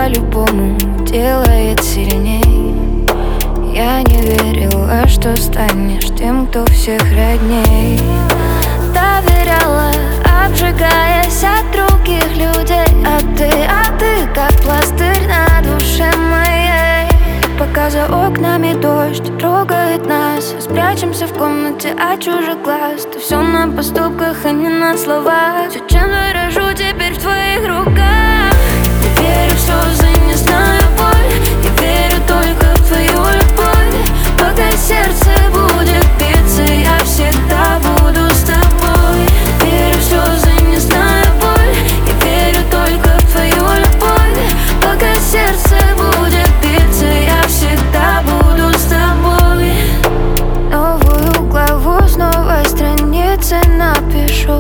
по-любому делает сильней. Я не верила, что станешь тем, кто всех родней. Доверяла, обжигаясь от других людей. А ты как пластырь на душе моей. Пока за окнами дождь трогает нас, спрячемся в комнате от чужих глаз. Ты все на поступках, а не на словах. Все, чем дорожу, теперь в твоих руках. Я верю в слезы, не знаю боль. Я верю только в твою любовь. Пока сердце будет биться, я всегда буду с тобой. Верю в слезы, не знаю боль. Я верю только в твою любовь. Пока сердце будет биться, я всегда буду с тобой. Новую главу с новой страницы напишу.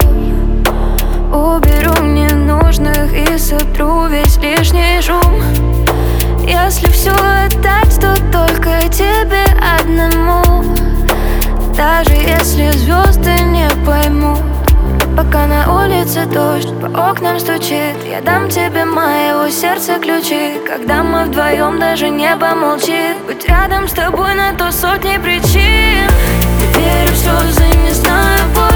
Уберу ненужных и сотру весь лишний шум. Если все отдать, то только тебе одному. Даже если звезды не поймут. Пока на улице дождь по окнам стучит, я дам тебе моего сердца ключи. Когда мы вдвоем, даже небо молчит. Быть рядом с тобой на то сотни причин. Я верю в слезы, не знаю боль.